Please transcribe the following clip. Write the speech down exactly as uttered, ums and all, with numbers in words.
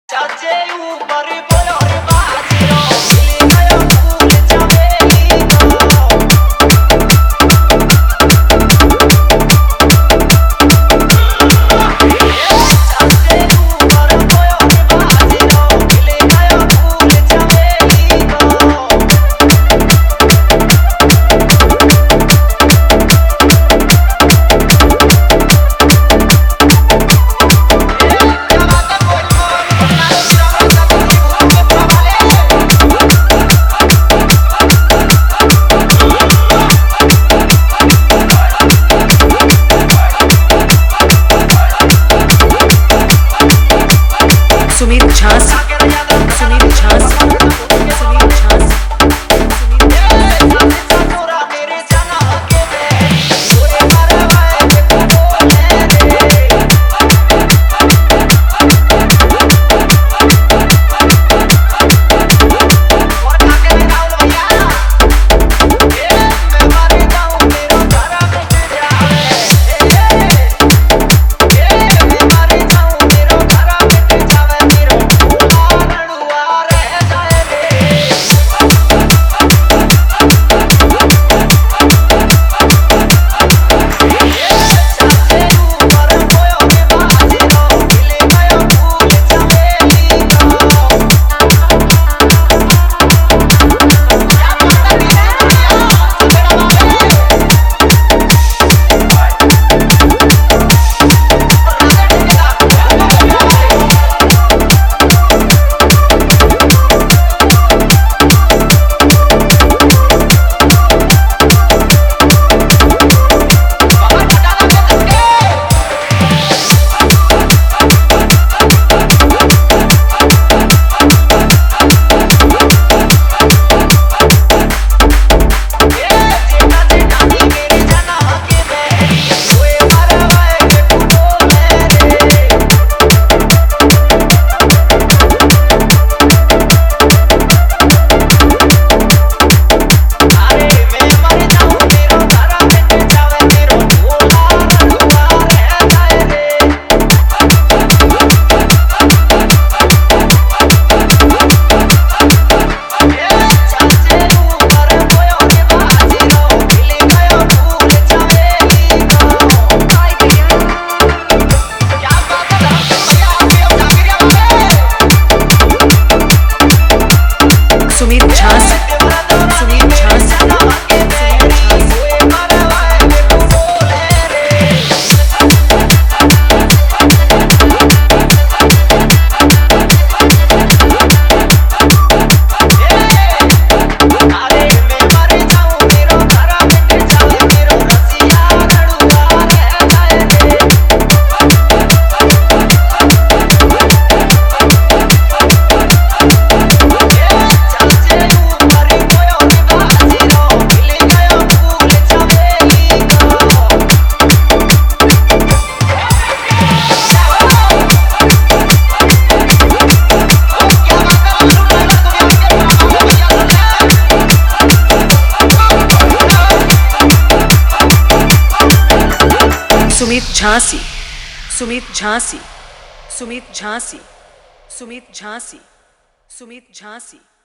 चाचे ऊपर बोलो रे बाजीरो मिली गयो फूल चमेली चाचे ऊपर बोलो रे बाजीरो मिली गयो फूल चमेली सुमित झांसी सुमित झांसी सुमित झांसी सुमित झांसी सुमित झांसी सुमित झांसी सुमित झांसी सुमित झांसी सुमित झांसी सुमित झांसी सुमित झांसी